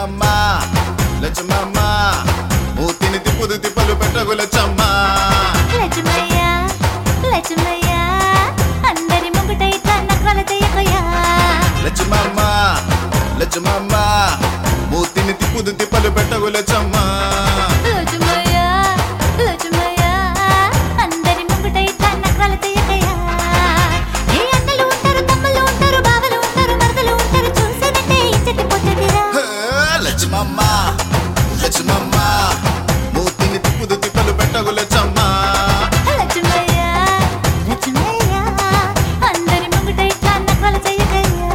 లచ్చమమ్మ లచ్చమమ్మ మూతిని తిప్పుదు తిప్పలు పెట్టగు లచ్చమ్మ లచ్చమయ్య లచ్చమయ్య అందరి ముంగుటై తన కొలతయ్యకయ్యా లచ్చమమ్మ లచ్చమమ్మ మూతిని తిప్పుదు తిప్పలు పెట్టగు లచ్చమ్మ లచ్చమయ్య లచ్చమయ్య అందరి ముంగుటై తన కొలతయ్యకయ్యా ఏ అన్నలు ఉంటారు తమ్ముళ్ళు ఉంటారు బావలు ఉంటారు మరదలు ఉంటారు చూసేదంటే ఇచ్చటిపోతదిరా లచ్చమమ్మ లచ్చమమ్మ మూతిని తిప్పుదు తిప్పలు పెట్టగు లచ్చమ్మ లచ్చమయ్య లచ్చమయ్య అందరి ముంగుటై తన కొలతయ్యకయ్యా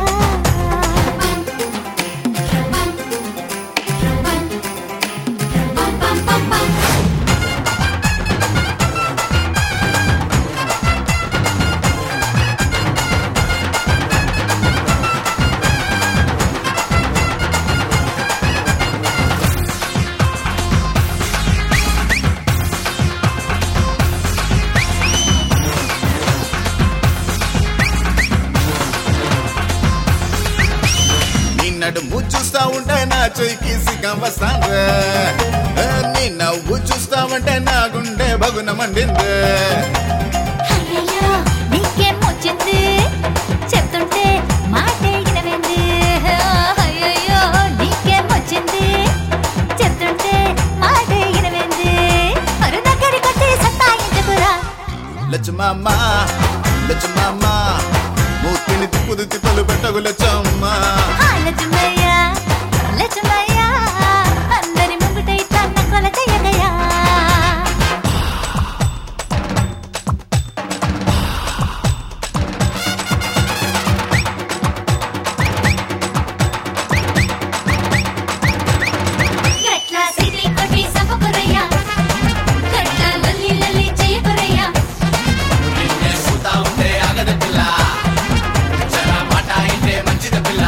నడుము చూస్తా ఉంటే నా చెయ్యికి సిగ్గం వస్తాందే నీ నవ్వు చూస్తా ఉంటే నా గుండె బగున మండిందే అయ్యయ్యో నీకేం వచ్చింది చెప్తుంటే మాటే వినవేంది అయ్యయ్యో నీకేం వచ్చింది చెప్తుంటే మాటే వినవేంది అరు దగ్గరికి వచ్చి సత్తాయించకురా లచ్చమమ్మ లచ్చమమ్మ మూతిని తిప్పుదు తిప్పలు పెట్టగు లచ్చమ్మ లచ్చమయ్య లచ్చమయ్య అందరి ముంగుటై తన కొలతయ్యకయ్యా గట్ల సిటీ కొట్టి సంపకురయ్యా గట్ల లల్లి లల్లి చేయకురయ్యా చూస్తా ఉంటే ఆగదు పిల్ల జర మాట అయితే మంచిది పిల్ల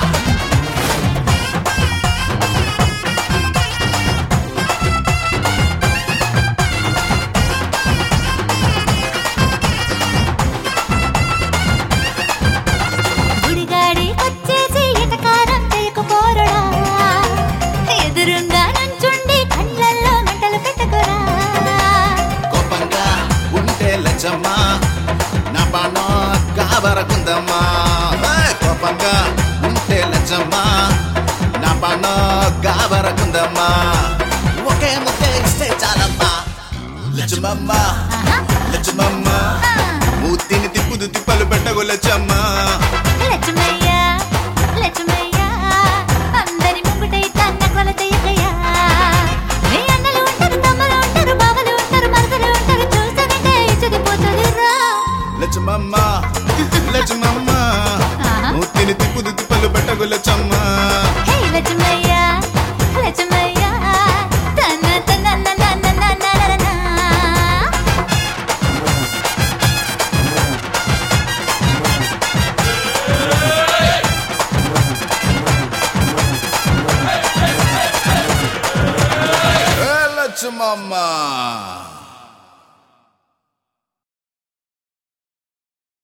గుడిగాడి వచ్చేసి ఎటకారం చేయకపోరుడా ఎదురుంగా నుంచుండి కళ్ళల్లో మంటలు పెట్టుకురా కోపంగా ఉంటే లచ్చమ్మ నా బాణం కాబరకుందమ్మా కోపంగా ఉంటే లచ్చమ్మ నా బాణం కాబరకుందమ్మా ఒకే ముద్దే ఇస్తే చాలమ్మా లచ్చమమ్మ లచ్చమమ్మ మూతిని తిప్పుదు తిప్పలు పెట్టగు లచ్చమ్మ లచ్చమయ్య లచ్చమయ్య అందరి ముంగుటై తన కొలతయ్యకయ్యా ఏ అన్నలు ఉంటారు తమ్ముళ్ళు ఉంటారు బావలు ఉంటారు మరదలు ఉంటారు చూస్తానంటే ఇచ్చదిపోతుందిరా లచ్చమమ్మ లచ్చమమ్మ మూతిని తిప్పుదు తిప్పలు పెట్టగు లచ్చమ్మ హే లచ్చమయ్య లచ్చమయ్య తన తన నన నన నన లచ్చమమ్మ